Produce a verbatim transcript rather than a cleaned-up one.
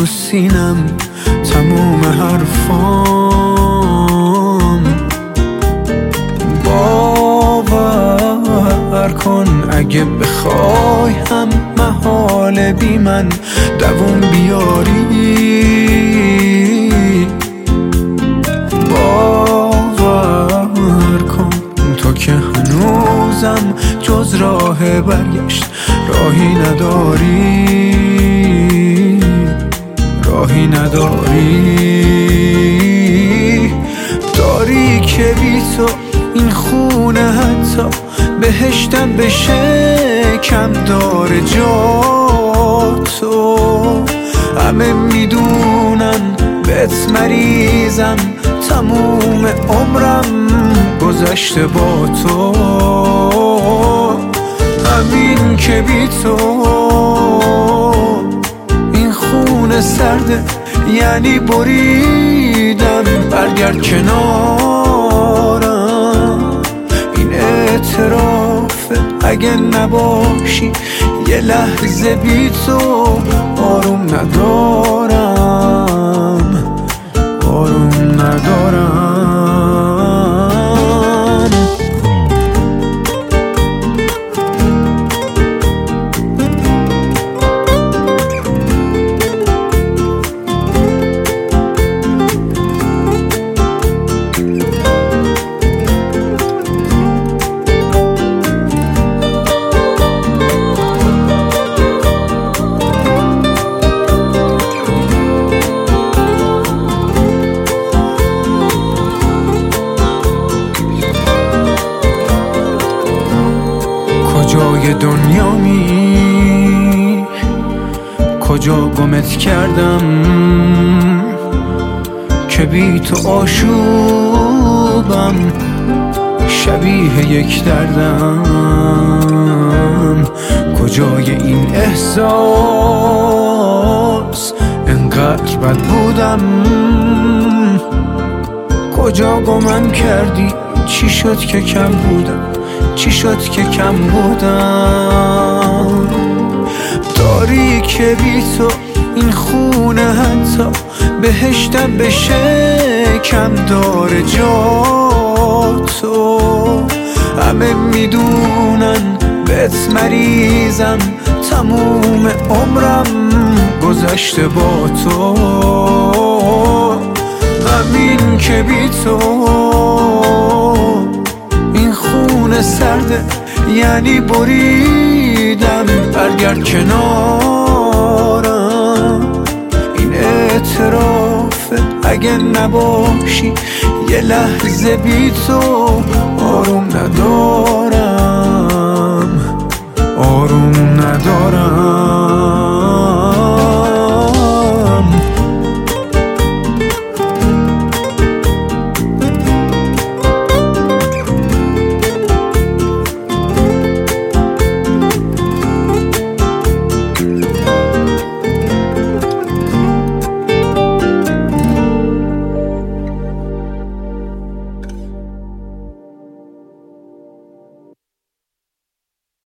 تو سینم تموم حرفام. باور کن اگه بخوای هم محال بی من دووم بیاری. باور کن تو که هنوزم جز راه برگشت راهی نداری، راهی نداری. داری که بی تو این خونه حتی بهشتم بشه کم داره جا تو. همه میدونن بهت مریضم، تموم عمرم گذشته با تو. همین که بی تو این خونه سرده یعنی بریدم. برگرد کنارم، این اعترافه اگه نباشی یه لحظه بی تو آروم ندارم، آروم ندارم. کجای دنیامی، کجا گمت کردم که بی تو آشوبم شبیه یک دردم. کجای این احساس انقدر بد بودم، کجا گمم کردی؟ چی شد که کم بودم، چی شد که کم بودم؟ داری که بی تو این خونه حتی بهشتم بشه کم داره جا تو. همه میدونن بهت مریضم، تموم عمرم گذشته با تو. همین که بی تو این خونه سرده یعنی بریدم. برگرد کنارم، این اعترافه اگه نباشی یه لحظه بی تو آروم ندارم.